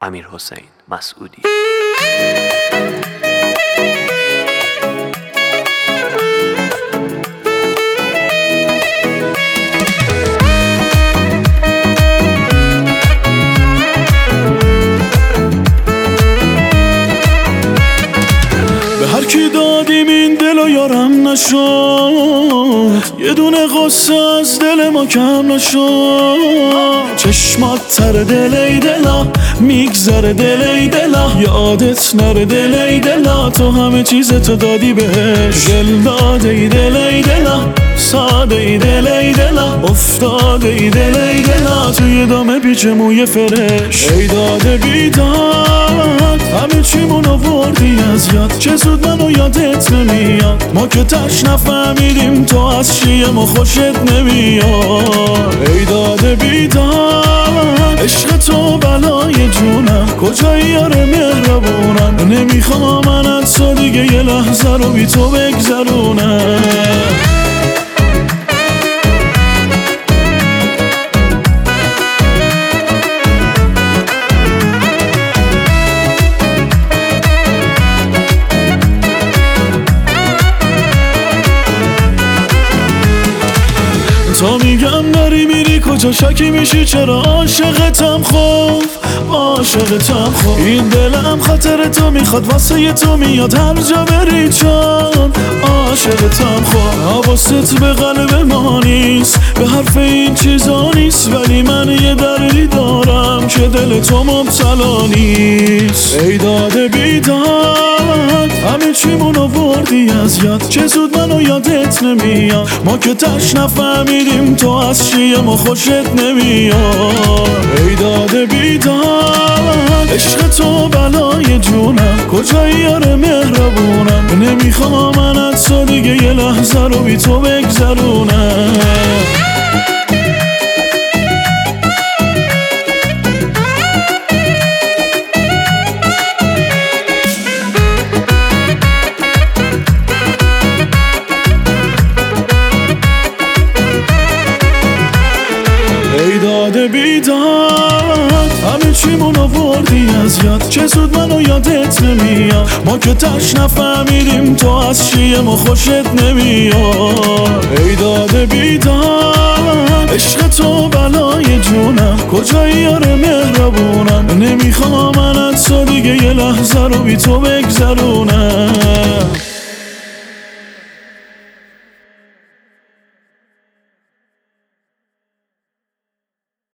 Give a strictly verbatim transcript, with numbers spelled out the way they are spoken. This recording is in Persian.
امیرحسین مسعودی. به هر کی دادیم این دل و یارم نشد، یه دونه غصه از دل ما کم نشد. چشمات تر دل ای دلا، میگذره دل ای دلا، یادت نره دل ای دلا، تو همه چیز تو دادی بهش. دل داده ای دل ای دلا، ساده ای دل ای دلا، افتاده ای دل ای دلا، توی دام پیچ موی فرش. ای داده بیداد همه چیمون آوردی از یاد، چه زود منو یادت نمیاد. ما که تش نفهمیدیم تو از چیه، ما خوشت نمیاد. ای داده بیداد عشق تو بلای جونم، کجایی یاره مهربونم، نمیخوام من از تو دیگه یه لحظه رو بی تو بگذرونم. تا میگم نری میری کجا شکی میشی، چرا عاشقتم خوب عاشقتم خوب. این دلم خاطر تو میخواد، واسه تو میاد هر جا بری، چون عاشقتم خوب. حواست به قلب ما نیست، به حرف این چیزا نیست، ولی من یه دردی دارم که دل تو مبتلا نیست. ای داده بیداد همه چیمون آوردی از یاد، چه زود منو یادت نمیاد. ما که تش نفهمیدیم تو از چیه، ما خوشت نمیاد. ای داده بیداد عشق تو بلای جونم، کجایی یاره مهربونم، نمیخوام من از تو دیگه یه لحظه رو بی تو بگذرونم. ای داده بیداد همه چیمون آوردی از یاد، چه زود منو یادت نمیاد. ما که تش نفهمیدیم تو از چیه، ما خوشت نمیاد. ای داده بیداد عشق تو بلای جونم، کجایی یاره مهربونم، نمیخوام من از تو دیگه یه لحظه رو بی تو بگذرونم.